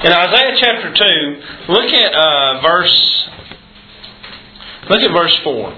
In Isaiah chapter 2, look at verse 4.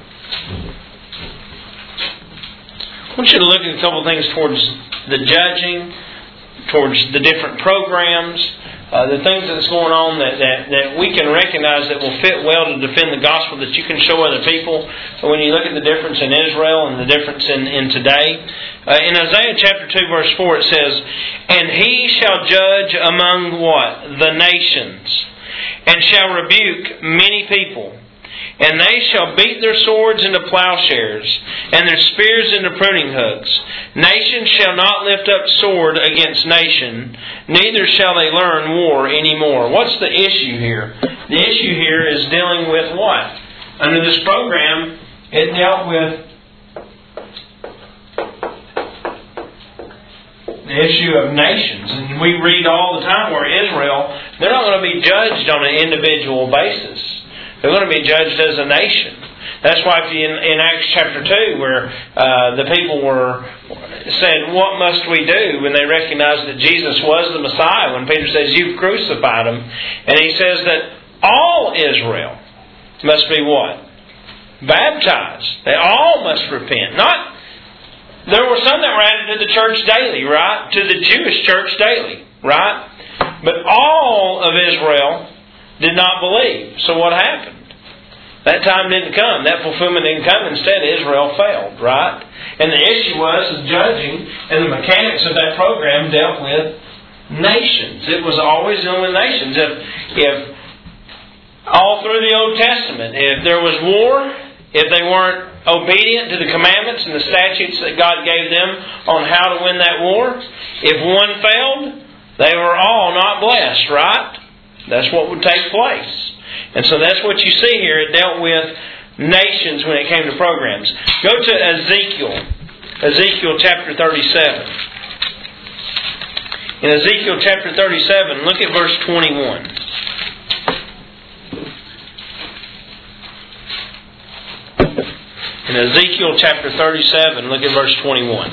I want you to look at a couple of things towards the judging, towards the different programs, the things that's going on that we can recognize that will fit well to defend the gospel, that you can show other people. So when you look at the difference in Israel and the difference in today. In Isaiah chapter 2 verse 4 it says, "And he shall judge among" what? "The nations, and shall rebuke many people. And they shall beat their swords into plowshares, and their spears into pruning hooks. Nation shall not lift up sword against nation, neither shall they learn war anymore." What's the issue here? The issue here is dealing with what? Under this program, it dealt with the issue of nations. And we read all the time where Israel, they're not going to be judged on an individual basis. They're going to be judged as a nation. That's why if you, in Acts chapter 2, where the people said, "What must we do?" when they recognized that Jesus was the Messiah, when Peter says, "You've crucified Him." And he says that all Israel must be what? Baptized. They all must repent. There were some that were added to the church daily, right? To the Jewish church daily, right? But all of Israel did not believe. So what happened? That time didn't come. That fulfillment didn't come. Instead, Israel failed, right? And the issue was the judging and the mechanics of that program dealt with nations. It was always dealing with nations. If all through the Old Testament, if there was war, if they weren't obedient to the commandments and the statutes that God gave them on how to win that war, if one failed, they were all not blessed, right? That's what would take place. And so that's what you see here. It dealt with nations when it came to programs. Go to Ezekiel. Ezekiel chapter 37. In Ezekiel chapter 37, look at verse 21. In Ezekiel chapter 37, look at verse 21.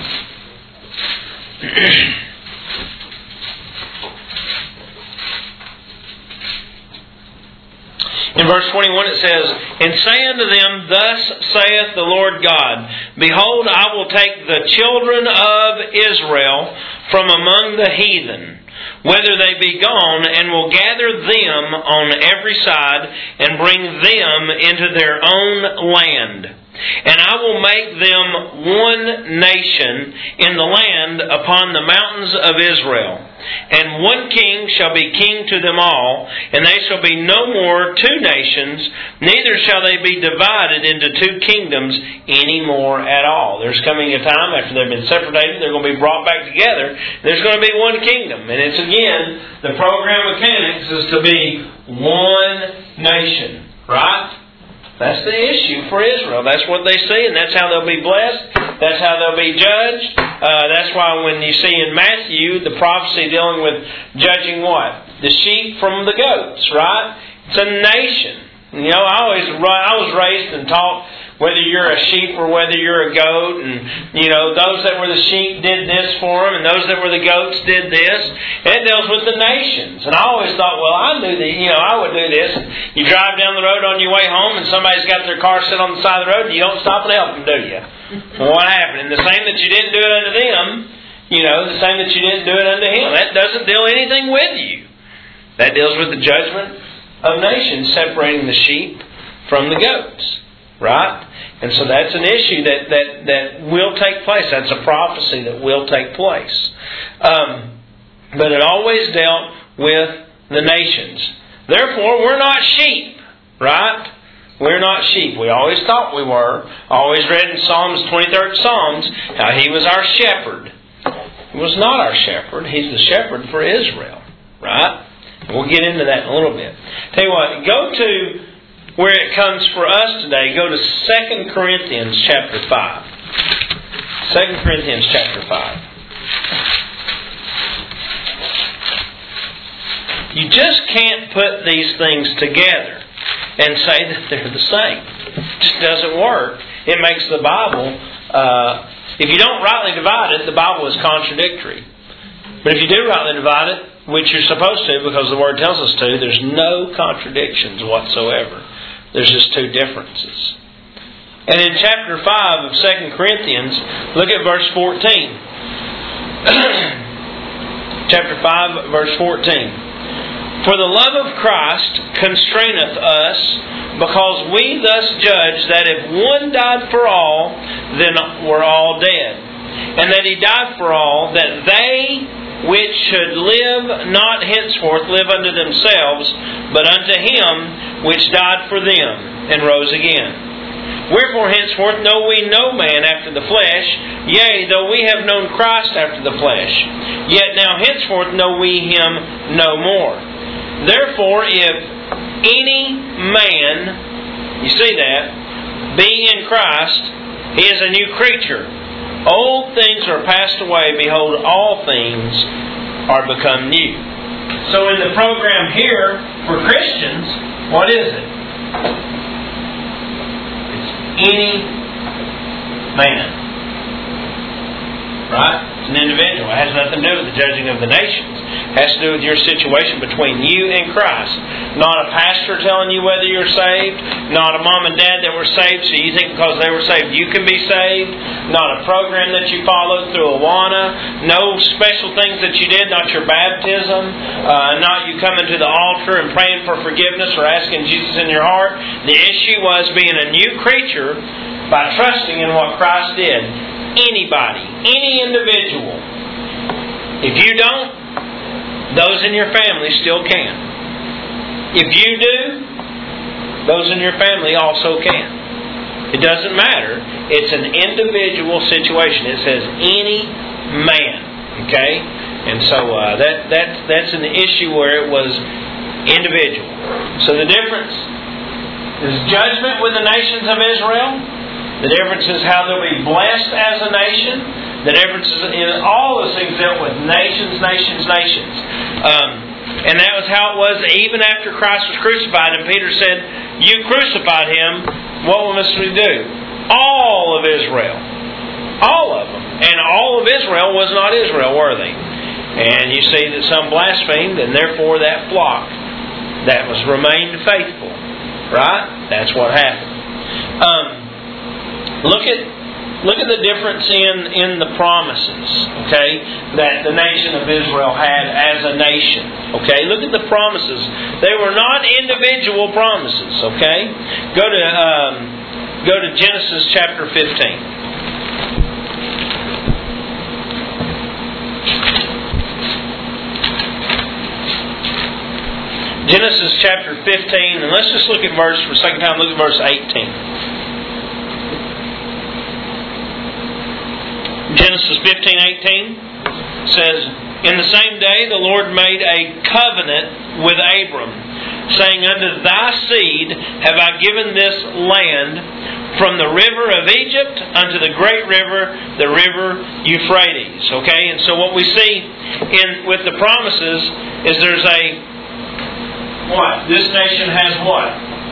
In verse 21 it says, "And say unto them, Thus saith the Lord God, Behold, I will take the children of Israel from among the heathen, whether they be gone, and will gather them on every side, and bring them into their own land. And I will make them one nation in the land upon the mountains of Israel. And one king shall be king to them all, and they shall be no more two nations, neither shall they be divided into two kingdoms any more at all." There's coming a time after they've been separated, they're going to be brought back together. There's going to be one kingdom. And it's again, the program mechanics is to be one nation. Right? That's the issue for Israel. That's what they see, and that's how they'll be blessed. That's how they'll be judged. That's why when you see in Matthew the prophecy dealing with judging what? The sheep from the goats, right? It's a nation. You know, I was raised and taught whether you're a sheep or whether you're a goat, and you know, those that were the sheep did this for them, and those that were the goats did this. And it deals with the nations. And I always thought, well, I would do this. You drive down the road on your way home, and somebody's got their car sit on the side of the road, and you don't stop and help them, do you? Well, what happened? And the same that you didn't do it unto them, the same that you didn't do it unto him. That doesn't deal anything with you. That deals with the judgment of nations, separating the sheep from the goats. Right? And so that's an issue that will take place. That's a prophecy that will take place. But it always dealt with the nations. Therefore, we're not sheep. Right? We're not sheep. We always thought we were. Always read in Psalms, 23rd Psalms, how He was our shepherd. He was not our shepherd. He's the shepherd for Israel. Right? We'll get into that in a little bit. Tell you what, go to where it comes for us today. Go to 2 Corinthians chapter 5. 2 Corinthians chapter 5. You just can't put these things together and say that they're the same. It just doesn't work. It makes the Bible, if you don't rightly divide it, the Bible is contradictory. But if you do rightly divide it, which you're supposed to because the Word tells us to, there's no contradictions whatsoever. There's just two differences. And in chapter 5 of 2 Corinthians, look at verse 14. Chapter 5, verse 14. For the love of Christ constraineth us, because we thus judge that if one died for all, then we're all dead. And that He died for all, that they which should live not henceforth live unto themselves, but unto Him which died for them, and rose again. Wherefore henceforth know we no man after the flesh, yea, though we have known Christ after the flesh, yet now henceforth know we Him no more. Therefore, if any man, you see that, be in Christ, he is a new creature. Old things are passed away, behold, all things are become new. So in the program here for Christians, what is it? It's any man. Right? It's an individual. It has nothing to do with the judging of the nations. It has to do with your situation between you and Christ. Not a pastor telling you whether you're saved. Not a mom and dad that were saved, so you think because they were saved you can be saved. Not a program that you followed through Awana. No special things that you did. Not your baptism. Not you coming to the altar and praying for forgiveness or asking Jesus in your heart. The issue was being a new creature by trusting in what Christ did. Anybody, any individual. If you don't, those in your family still can. If you do, those in your family also can. It doesn't matter. It's an individual situation. It says any man. Okay? And so that's an issue where it was individual. So the difference is judgment with the nations of Israel. The difference is how they'll be blessed as a nation. The difference is in all those things dealt with nations. And that was how it was even after Christ was crucified. And Peter said, you crucified Him. What must we do? All of Israel. All of them. And all of Israel was not Israel, were they? And you see that some blasphemed, and therefore that flock that was remained faithful. Right? That's what happened. Look at the difference in the promises, okay, that the nation of Israel had as a nation. Okay, look at the promises. They were not individual promises. Okay, go to Genesis chapter 15. Genesis chapter 15, and let's just look at for the second time. Look at verse 18. Genesis 15:18 says, in the same day the Lord made a covenant with Abram, saying, unto thy seed have I given this land, from the river of Egypt unto the great river, the river Euphrates. Okay, and so what we see with the promises is there's a what? This nation has what?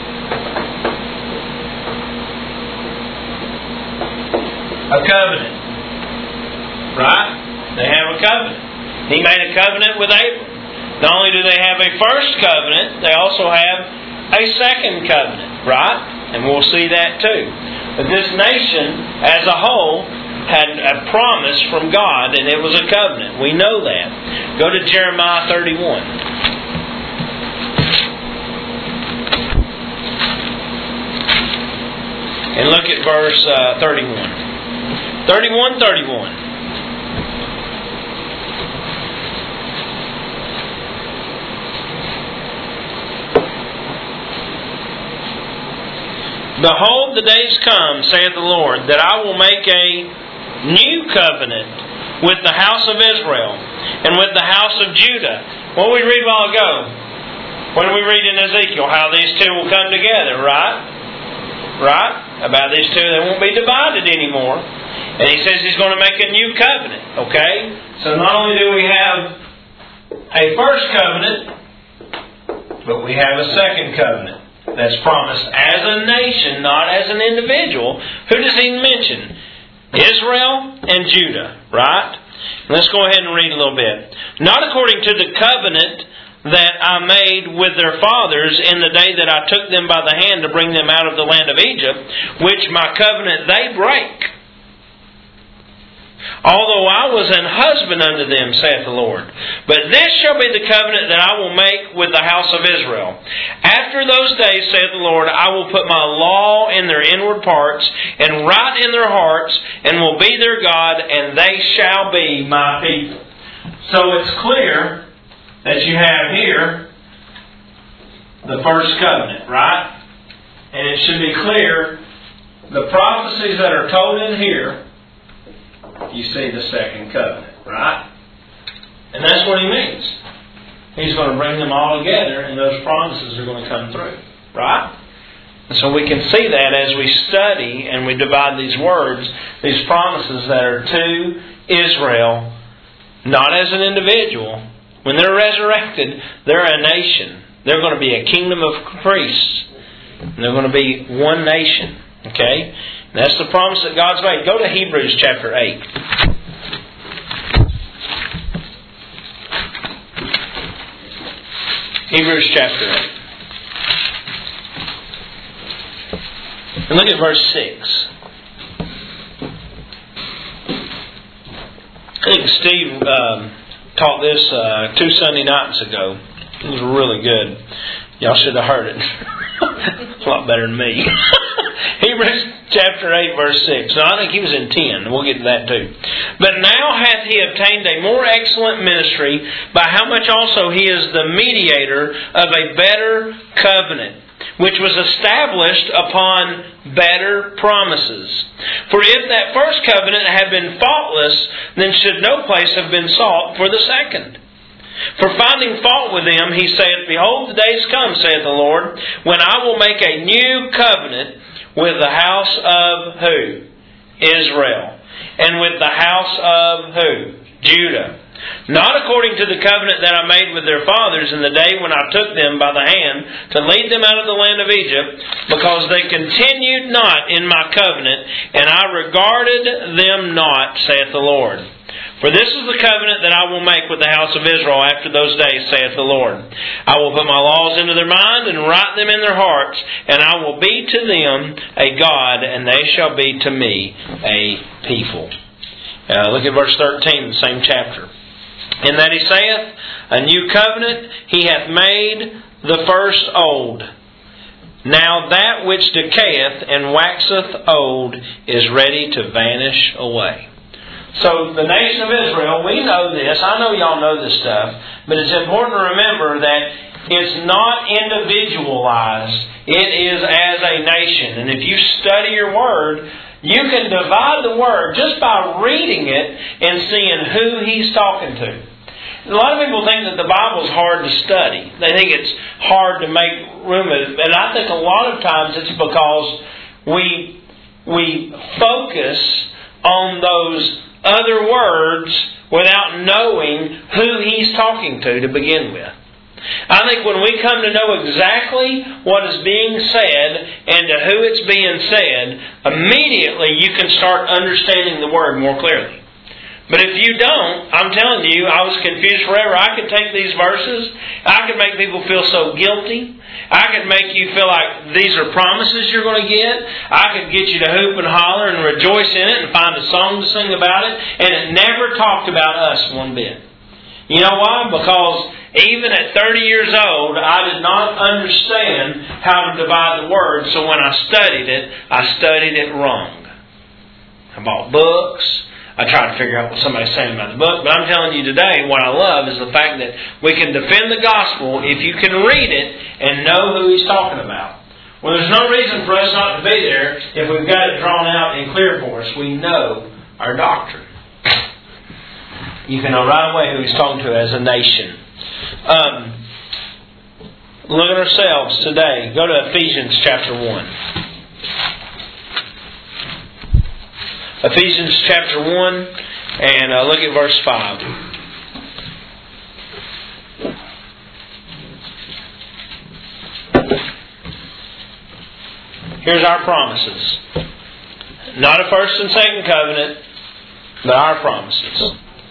A covenant. Right? They have a covenant. He made a covenant with Abram. Not only do they have a first covenant, they also have a second covenant. Right? And we'll see that too. But this nation as a whole had a promise from God, and it was a covenant. We know that. Go to Jeremiah 31. And look at verse 31. 31. Behold, the days come, saith the Lord, that I will make a new covenant with the house of Israel and with the house of Judah. What we read a while ago, what did we read in Ezekiel? How these two will come together, right? Right? About these two, they won't be divided anymore. And He says He's going to make a new covenant. Okay? So not only do we have a first covenant, but we have a second covenant that's promised as a nation, not as an individual. Who does He mention? Israel and Judah, right? Let's go ahead and read a little bit. Not according to the covenant that I made with their fathers in the day that I took them by the hand to bring them out of the land of Egypt, which my covenant they break. Although I was an husband unto them, saith the Lord. But this shall be the covenant that I will make with the house of Israel. After those days, saith the Lord, I will put my law in their inward parts, and write in their hearts, and will be their God, and they shall be my people. So it's clear that you have here the first covenant, right? And it should be clear, the prophecies that are told in here, you see the second covenant, right? And that's what He means. He's going to bring them all together, and those promises are going to come through, right? And so we can see that as we study and we divide these words, these promises that are to Israel, not as an individual. When they're resurrected, they're a nation. They're going to be a kingdom of priests. And they're going to be one nation. Okay? And that's the promise that God's made. Go to Hebrews chapter 8. Hebrews chapter 8. And look at verse 6. I think Steve taught this 2 Sunday nights ago. It was really good. Y'all should have heard it. It's a lot better than me. Hebrews chapter 8 verse 6. Now I think he was in 10. We'll get to that too. But now hath he obtained a more excellent ministry, by how much also he is the mediator of a better covenant, which was established upon better promises. For if that first covenant had been faultless, then should no place have been sought for the second. For finding fault with them, he saith, Behold, the days come, saith the Lord, when I will make a new covenant with the house of who? Israel. And with the house of who? Judah. Not according to the covenant that I made with their fathers in the day when I took them by the hand to lead them out of the land of Egypt, because they continued not in my covenant, and I regarded them not, saith the Lord. For this is the covenant that I will make with the house of Israel after those days, saith the Lord. I will put my laws into their mind and write them in their hearts, and I will be to them a God, and they shall be to me a people. Look at verse 13 of the same chapter. In that he saith, A new covenant he hath made, the first old. Now that which decayeth and waxeth old is ready to vanish away. So the nation of Israel, we know this. I know y'all know this stuff. But it's important to remember that it's not individualized. It is as a nation. And if you study your Word, you can divide the Word just by reading it and seeing who He's talking to. A lot of people think that the Bible is hard to study. They think it's hard to make room. And I think a lot of times it's because we focus on those other words without knowing who He's talking to begin with. I think when we come to know exactly what is being said and to who it's being said, immediately you can start understanding the Word more clearly. But if you don't, I'm telling you, I was confused forever. I could take these verses, I could make people feel so guilty. I could make you feel like these are promises you're going to get. I could get you to hoop and holler and rejoice in it and find a song to sing about it. And it never talked about us one bit. You know why? Because even at 30 years old, I did not understand how to divide the Word. So when I studied it wrong. I bought books. I try to figure out what somebody's saying about the book. But I'm telling you today, what I love is the fact that we can defend the gospel if you can read it and know who He's talking about. Well, there's no reason for us not to be there if we've got it drawn out and clear for us. We know our doctrine. You can know right away who He's talking to as a nation. Look at ourselves today. Go to Ephesians chapter 1. Ephesians chapter 1, and look at verse 5. Here's our promises. Not a first and second covenant, but our promises.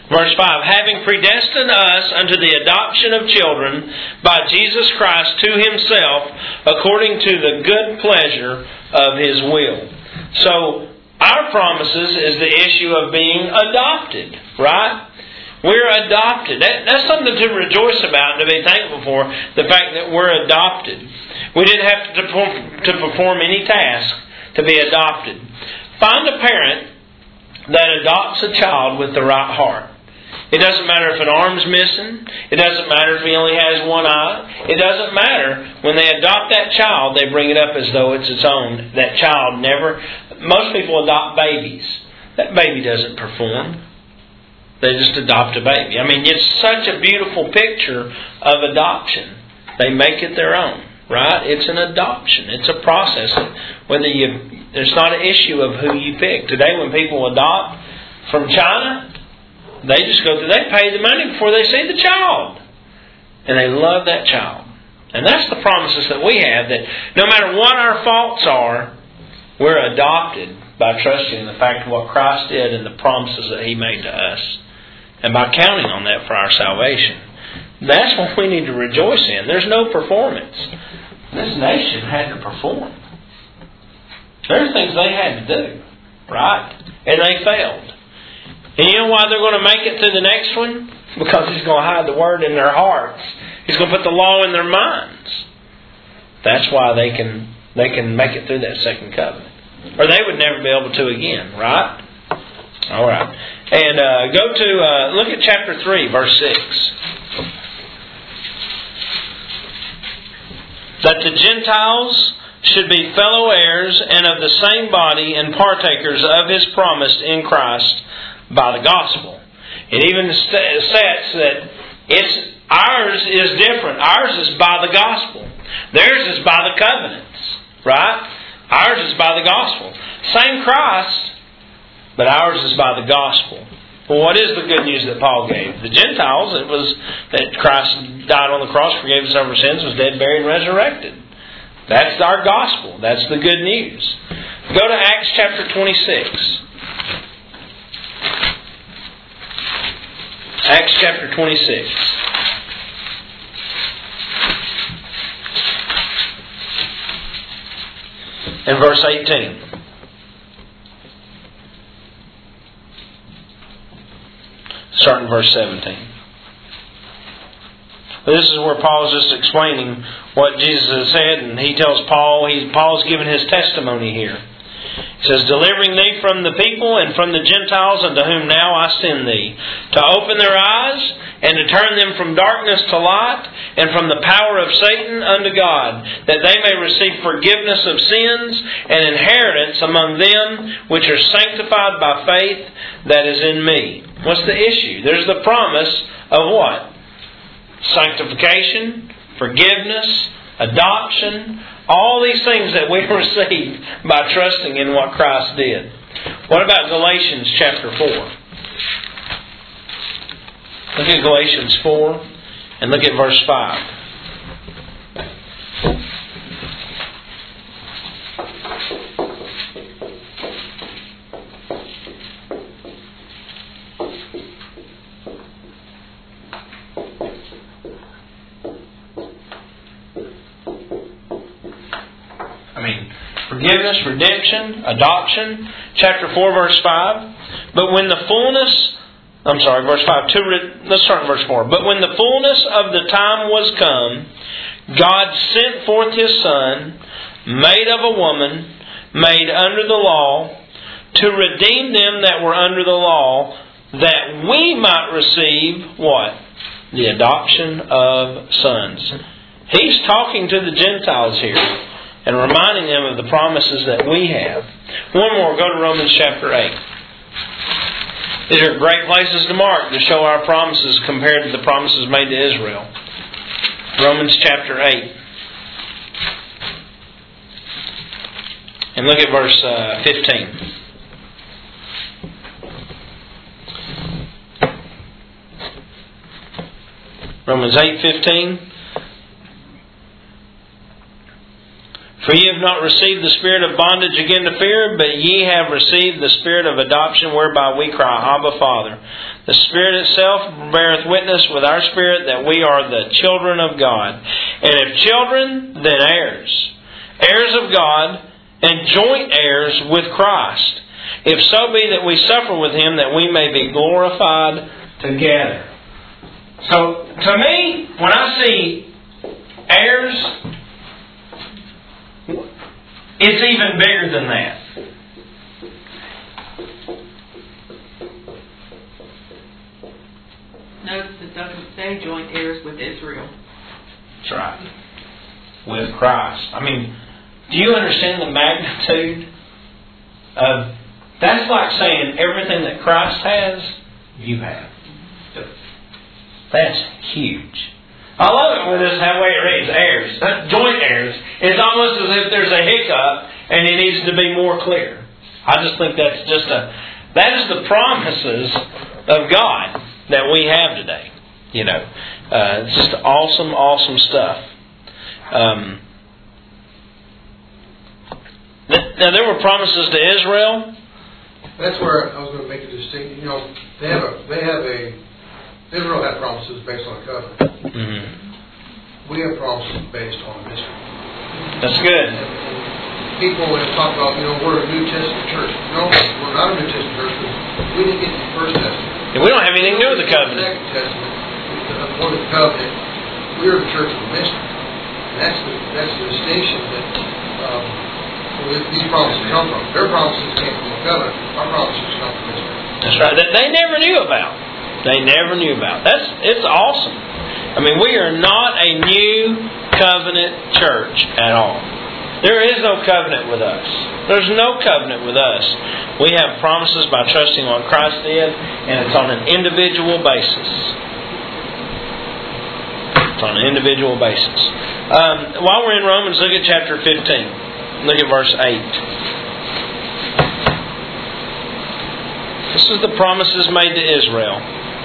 Verse 5, having predestined us unto the adoption of children by Jesus Christ to Himself, according to the good pleasure of His will. So, our promises is the issue of being adopted, right? We're adopted. That's something to rejoice about and to be thankful for, the fact that we're adopted. We didn't have to perform any task to be adopted. Find a parent that adopts a child with the right heart. It doesn't matter if an arm's missing. It doesn't matter if he only has one eye. It doesn't matter. When they adopt that child, they bring it up as though it's its own. That child never... Most people adopt babies. That baby doesn't perform. They just adopt a baby. I mean, it's such a beautiful picture of adoption. They make it their own, right? It's an adoption. It's a process. It's not an issue of who you pick. Today, when people adopt from China, they just go through, they pay the money before they see the child. And they love that child. And that's the promises that we have, that no matter what our faults are, we're adopted by trusting in the fact of what Christ did and the promises that He made to us. And by counting on that for our salvation. That's what we need to rejoice in. There's no performance. This nation had to perform. There are things they had to do, right? And they failed. And you know why they're going to make it through the next one? Because He's going to hide the Word in their hearts. He's going to put the law in their minds. That's why they can make it through that second covenant. Or they would never be able to again, right? All right. And look at chapter 3, verse 6. That the Gentiles should be fellow heirs and of the same body and partakers of His promise in Christ by the gospel. It even sets that ours is different. Ours is by the gospel. Theirs is by the covenants, right? Ours is by the gospel. Same Christ, but ours is by the gospel. Well, what is the good news that Paul gave? The Gentiles, it was that Christ died on the cross, forgave us of our sins, was dead, buried, and resurrected. That's our gospel. That's the good news. Go to Acts chapter 26. Acts chapter 26. And verse 18. Starting verse 17. This is where Paul is just explaining what Jesus has said, and he tells Paul's giving his testimony here. He says, delivering thee from the people and from the Gentiles unto whom now I send thee, to open their eyes and to turn them from darkness to light and from the power of Satan unto God, that they may receive forgiveness of sins and inheritance among them which are sanctified by faith that is in me. What's the issue? There's the promise of what? Sanctification, forgiveness, adoption, all these things that we receive by trusting in what Christ did. What about Galatians chapter 4? Look at Galatians 4 and look at verse 5. Forgiveness, redemption, adoption. Chapter 4, verse 5. But when the fullness... verse 5. Let's start in verse 4. But when the fullness of the time was come, God sent forth His Son, made of a woman, made under the law, to redeem them that were under the law, that we might receive what? The adoption of sons. He's talking to the Gentiles here and reminding them of the promises that we have. One more, go to Romans chapter 8. These are great places to mark to show our promises compared to the promises made to Israel. Romans chapter 8. And look at verse 15. Romans 8:15. For ye have not received the spirit of bondage again to fear, but ye have received the spirit of adoption, whereby we cry, Abba, Father. The Spirit itself beareth witness with our spirit that we are the children of God. And if children, then heirs. Heirs of God, and joint heirs with Christ. If so be that we suffer with Him, that we may be glorified together. So, to me, when I see heirs, it's even bigger than that. Notice it doesn't say joint heirs with Israel. That's right. With Christ. I mean, do you understand the magnitude of... That's like saying everything that Christ has, you have. That's huge. I love it when this is how it reads, heirs, joint heirs. It's almost as if there's a hiccup and it needs to be more clear. I just think that is the promises of God that we have today. You know, it's just awesome, awesome stuff. Now there were promises to Israel. That's where I was going to make a distinction. You know, Israel had promises based on a covenant. Mm-hmm. We have promises based on mystery. That's good. And people have talked about, we're a New Testament church. No, we're not a New Testament church because we didn't get the First Testament. And we don't have anything to do with the covenant. The Second Testament, according to the covenant, we're the church of the mystery. And that's the distinction that these promises come from. Their promises came from the covenant. Our promises come from mystery. That's right. That they never knew about. It's awesome. I mean, we are not a new covenant church at all. There is no covenant with us. There's no covenant with us. We have promises by trusting what Christ did, and it's on an individual basis. It's on an individual basis. While we're in Romans, look at chapter 15. Look at verse 8. This is the promises made to Israel.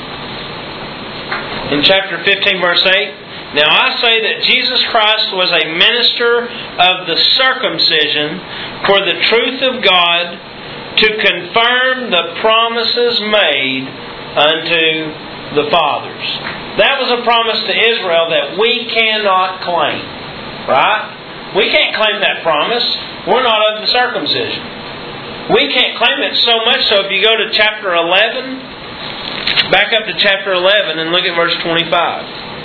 In chapter 15, verse 8, Now I say that Jesus Christ was a minister of the circumcision for the truth of God, to confirm the promises made unto the fathers. That was a promise to Israel that we cannot claim. Right? We can't claim that promise. We're not of the circumcision. We can't claim it so much so if you go to chapter 11... Back up to chapter 11 and look at verse 25.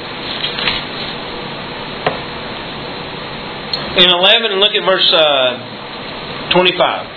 In 11 and look at verse 25.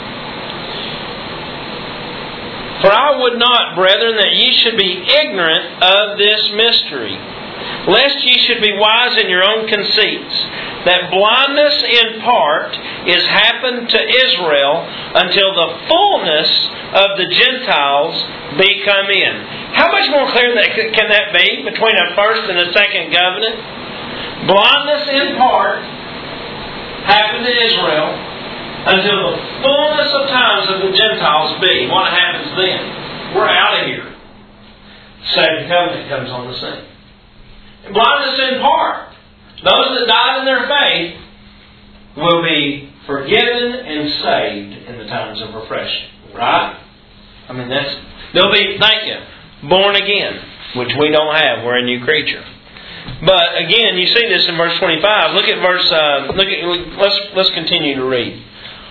For I would not, brethren, that ye should be ignorant of this mystery, lest ye should be wise in your own conceits, that blindness in part is happened to Israel until the fullness of the Gentiles be come in. How much more clear can that be between a first and a second covenant? Blindness in part happened to Israel until the fullness of times of the Gentiles be. What happens then? We're out of here. Second covenant comes on the scene. Blindness in part. Those that died in their faith will be forgiven and saved in the times of refreshing. Right? I mean, they'll be, born again, which we don't have. We're a new creature. But again, you see this in verse 25. Look at verse. Let's continue to read.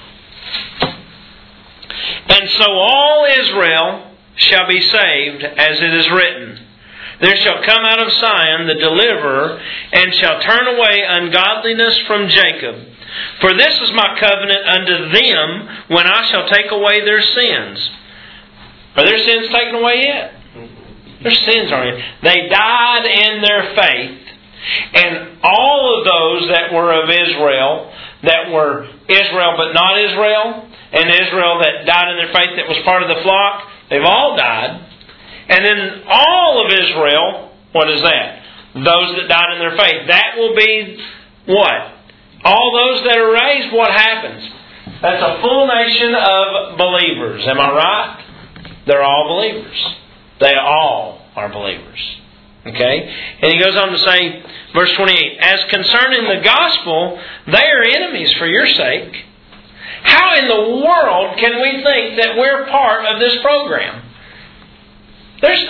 And so all Israel shall be saved, as it is written. There shall come out of Zion the deliverer, and shall turn away ungodliness from Jacob. For this is my covenant unto them, when I shall take away their sins. Are their sins taken away yet? Their sins aren't yet. They died in their faith. And all of those that were of Israel, that were Israel but not Israel, and Israel that died in their faith that was part of the flock, they've all died. And then all of Israel, what is that? Those that died in their faith. That will be what? All those that are raised, what happens? That's a full nation of believers. Am I right? They're all believers. They all are believers. Okay? And he goes on to say, verse 28, as concerning the gospel, they are enemies for your sake. How in the world can we think that we're part of this program? There's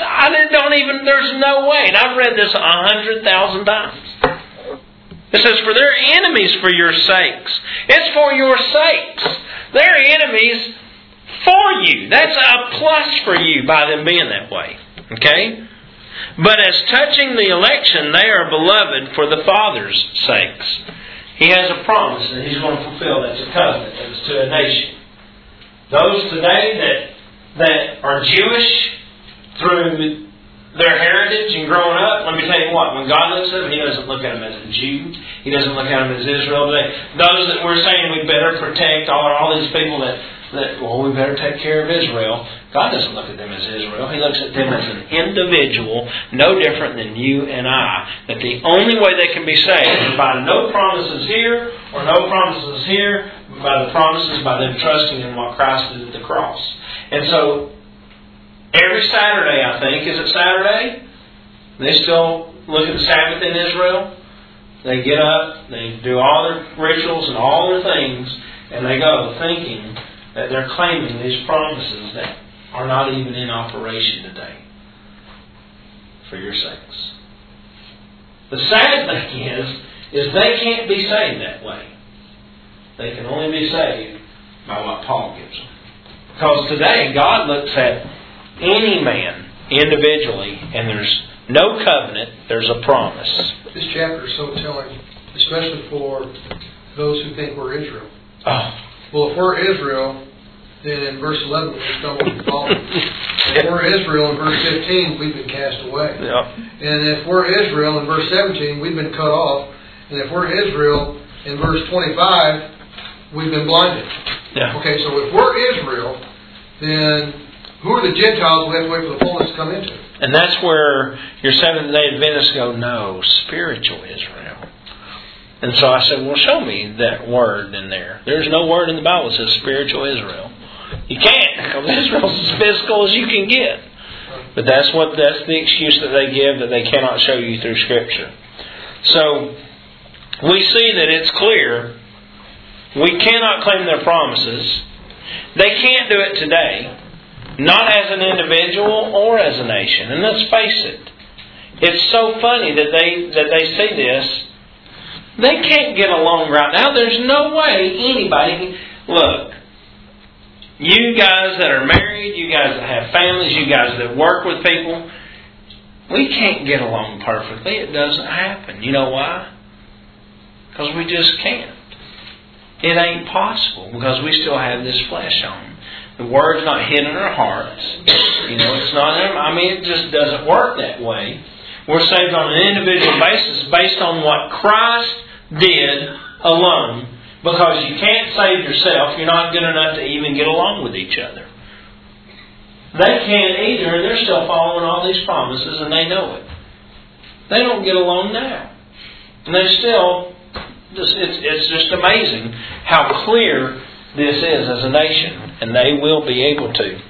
no way. And I've read this 100,000 times. It says, for they're enemies for your sakes. It's for your sakes. They're enemies for you. That's a plus for you by them being that way. Okay? But as touching the election, they are beloved for the Father's sakes. He has a promise that He's going to fulfill. That's a covenant. That's to a nation. Those today that are Jewish through their heritage and growing up, let me tell you what, when God looks at them, He doesn't look at them as a Jew. He doesn't look at them as Israel today. Those that we're saying we better protect, all these people that we better take care of Israel. God doesn't look at them as Israel. He looks at them as an individual, no different than you and I. That the only way they can be saved is by no promises here or no promises here, by the promises by them trusting in what Christ did at the cross. And so, every Saturday, I think, is it Saturday? They still look at the Sabbath in Israel. They get up, they do all their rituals and all their things, and they go thinking that they're claiming these promises that are not even in operation today for your sakes. The sad thing is they can't be saved that way. They can only be saved by what Paul gives them. Because today God looks at any man individually, and there's no covenant, there's a promise. This chapter is so telling, especially for those who think we're Israel. Oh. Well, if we're Israel, then in verse 11 we stumble and fall. If we're Israel, in verse 15 we've been cast away. Yep. And if we're Israel, in verse 17 we've been cut off. And if we're Israel, in verse 25 we've been blinded. Yeah. Okay, so if we're Israel, then who are the Gentiles we have to wait for the fullness to come into? And that's where your Seventh-day Adventists go, no, spiritual Israel. And so I said, well, show me that word in there. There's no word in the Bible that says spiritual Israel. You can't, because Israel's as physical as you can get. But that's the excuse that they give, that they cannot show you through Scripture. So we see that it's clear. We cannot claim their promises. They can't do it today. Not as an individual or as a nation. And let's face it. It's so funny that they see this. They can't get along right now. There's no way anybody... Look, you guys that are married, you guys that have families, you guys that work with people, we can't get along perfectly. It doesn't happen. You know why? Because we just can't. It ain't possible because we still have this flesh on. The Word's not hid in our hearts. It's not in our... it just doesn't work that way. We're saved on an individual basis based on what Christ did alone. Because you can't save yourself. You're not good enough to even get along with each other. They can't either, and they're still following all these promises, and they know it. They don't get along now. And they still... It's just amazing how clear this is as a nation. And they will be able to.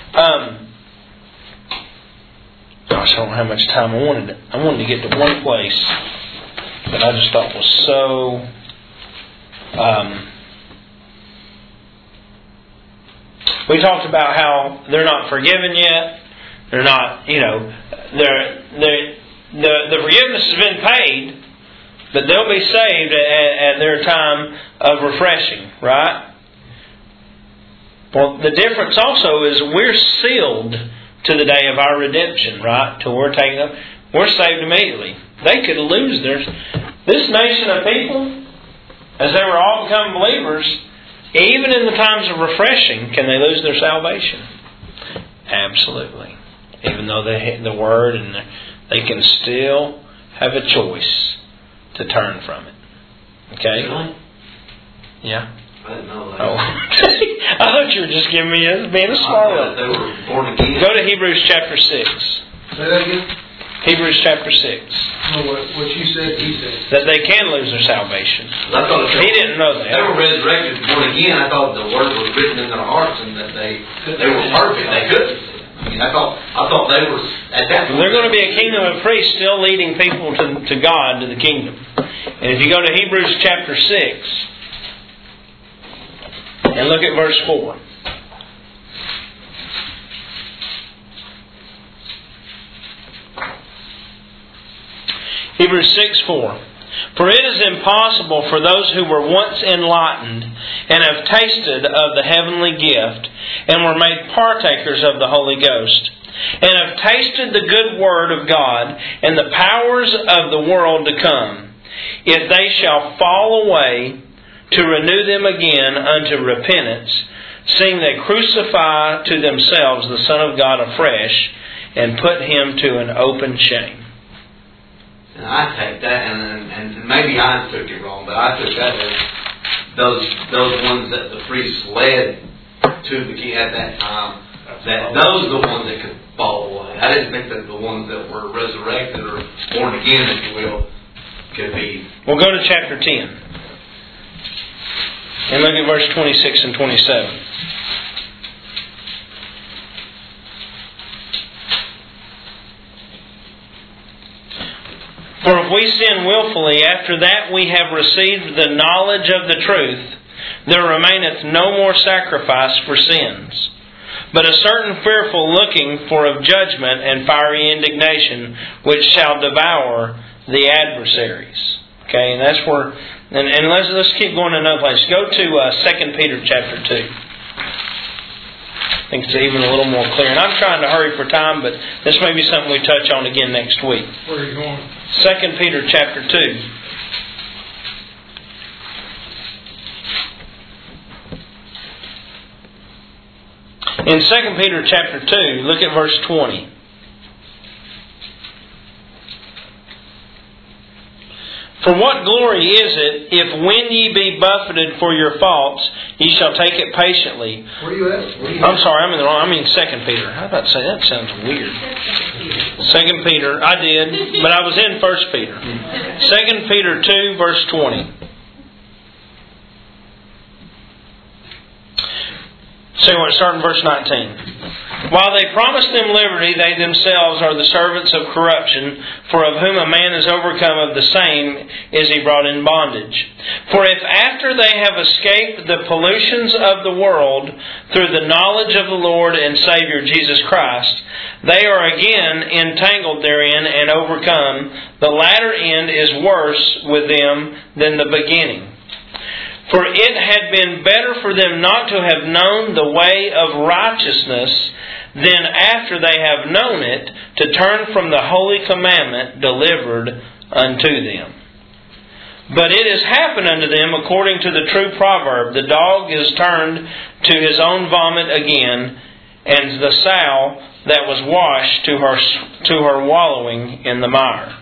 Gosh, I don't know how much time I wanted to get to one place that I just thought was so... we talked about how they're not forgiven yet. They're not, the forgiveness has been paid, but they'll be saved at their time of refreshing, right? Well, the difference also is we're sealed to the day of our redemption, right? Till we're taken up. We're saved immediately. They could lose theirs. This nation of people, as they were all becoming believers, even in the times of refreshing, can they lose their salvation? Absolutely. Even though they hit the Word, and they can still have a choice to turn from it. Okay? Really? Yeah. I didn't know that. Oh. I thought you were just giving me being a smart one. They were born again. Go to Hebrews chapter 6. Say that again? Hebrews chapter 6. No, what you said, he said. That they can lose their salvation. I thought he didn't know that. They were resurrected, born again. I thought the Word was written in their hearts and that they were perfect. They couldn't. mean, I thought they were at that point. They're going to be a kingdom of priests still leading people to God, to the kingdom. And if you go to Hebrews chapter 6 and look at verse 4. Hebrews 6:4. For it is impossible for those who were once enlightened and have tasted of the heavenly gift and were made partakers of the Holy Ghost and have tasted the good word of God and the powers of the world to come, if they shall fall away, to renew them again unto repentance, seeing they crucify to themselves the Son of God afresh and put Him to an open shame. And I take that, and maybe I took it wrong, but I took that as those ones that the priests led to the king at that time, that those are the ones that could fall away. I didn't think that the ones that were resurrected or born again, if you will, could be. We'll go to chapter 10 and look at verse 26 and 27. For if we sin willfully, after that we have received the knowledge of the truth, there remaineth no more sacrifice for sins, but a certain fearful looking for of judgment and fiery indignation, which shall devour the adversaries. Okay, and that's where. And let's keep going to another place. Go to 2 Peter chapter 2. I think it's even a little more clear. And I'm trying to hurry for time, but this may be something we touch on again next week. Where are you going? 2 Peter chapter 2. In 2 Peter chapter 2, look at verse 20. For what glory is it, if when ye be buffeted for your faults, ye shall take it patiently? Where are you at? I'm sorry, I'm in the wrong. I mean 2 Peter. How about to say that sounds weird? 2 Peter, I did, but I was in 1 Peter. 2 Peter 2, verse 20. Starting verse 19. While they promise them liberty, they themselves are the servants of corruption, for of whom a man is overcome, of the same is he brought in bondage. For if after they have escaped the pollutions of the world through the knowledge of the Lord and Savior Jesus Christ, they are again entangled therein and overcome, the latter end is worse with them than the beginning. For it had been better for them not to have known the way of righteousness than after they have known it to turn from the holy commandment delivered unto them. But it has happened unto them according to the true proverb, the dog is turned to his own vomit again, and the sow that was washed to her wallowing in the mire.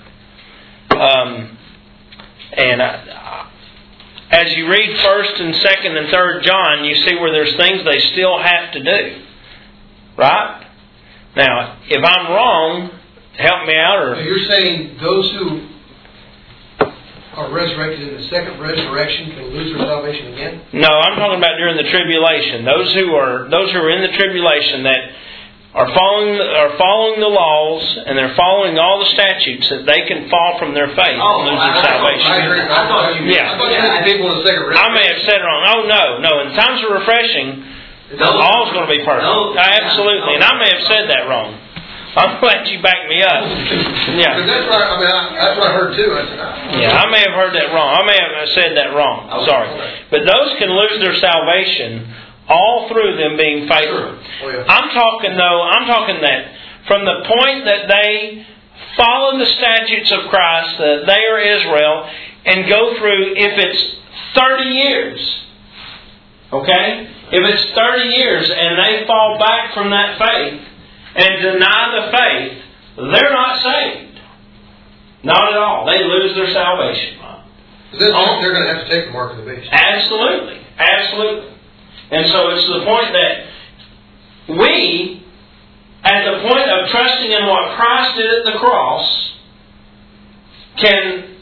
As you read 1st and 2nd and 3rd John, you see where there's things they still have to do. Right? Now, if I'm wrong, help me out. Or you're saying those who are resurrected in the second resurrection can lose their salvation again? No, I'm talking about during the tribulation. Those who are in the tribulation that are following the laws and they're following all the statutes, that they can fall from their faith and lose their salvation. I agree. I thought you meant people in the second resurrection. I may have said it wrong. Oh no. In times of refreshing, all's going to be perfect. Absolutely. And I may have said that wrong. I'm glad you backed me up. Yeah. That's what I heard too. I may have heard that wrong. I may have said that wrong. Sorry. But those can lose their salvation all through them being faithful. Oh, yeah. I'm talking that from the point that they follow the statutes of Christ, that they are Israel, and go through, if it's 30 years, okay? If it's 30 years and they fall back from that faith and deny the faith, they're not saved. Not at all. They lose their salvation. They're going to have to take the mark of the beast. Absolutely. And so it's to the point that we, at the point of trusting in what Christ did at the cross, can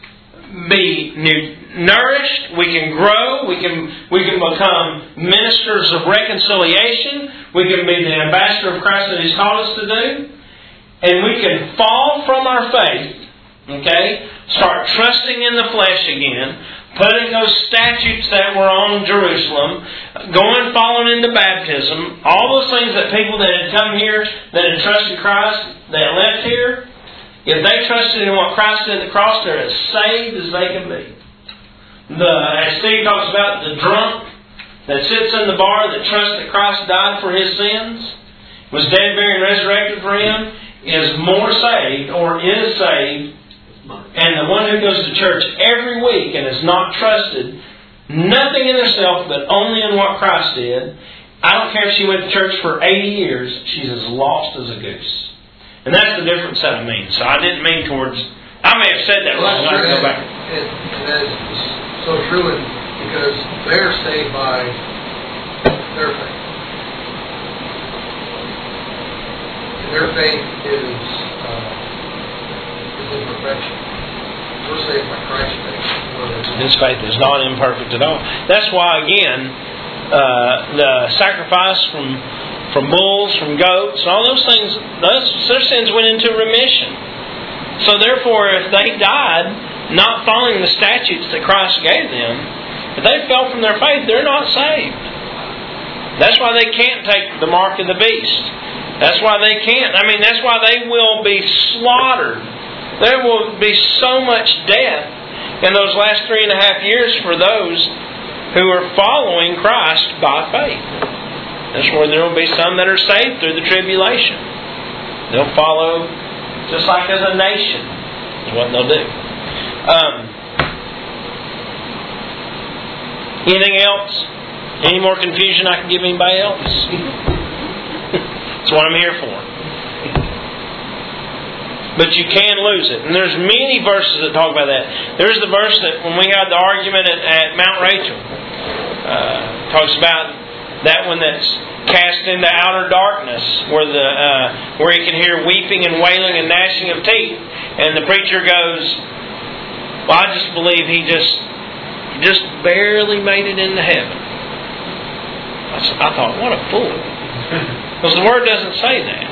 be nourished, we can grow, we can become ministers of reconciliation, we can be the ambassador of Christ that He's called us to do, and we can fall from our faith, okay? Start trusting in the flesh again, putting those statutes that were on Jerusalem, going, following into baptism, all those things that people that had come here, that had trusted Christ, that left here, if they trusted in what Christ did at the cross, they're as saved as they can be. As Steve talks about, the drunk that sits in the bar that trusts that Christ died for his sins, was dead, buried, and resurrected for him, is more saved, or is saved, and the one who goes to church every week and has not trusted nothing in herself but only in what Christ did, I don't care if she went to church for 80 years, she's as lost as a goose. And that's the difference that I mean. So I didn't mean towards... I may have said that wrong. I'll go back. And that's so true, because they're saved by their faith. And their faith is in perfection. We're saved by Christ's faith. His faith is not imperfect at all. That's why, again, the sacrifice from bulls, from goats, all those things, their sins went into remission. So therefore, if they died not following the statutes that Christ gave them, if they fell from their faith, they're not saved. That's why they can't take the mark of the beast. That's why they can't. That's why they will be slaughtered. There will be so much death in those last 3.5 years for those who are following Christ by faith. That's where there will be some that are saved through the tribulation. They'll follow just like as a nation is what they'll do. Anything else? Any more confusion I can give anybody else? That's what I'm here for. But you can lose it. And there's many verses that talk about that. There's the verse that when we had the argument at Mount Rachel, talks about that one that's cast into outer darkness, where you can hear weeping and wailing and gnashing of teeth. And the preacher goes, well, I just believe he just barely made it into heaven. I thought, what a fool. Because the Word doesn't say that.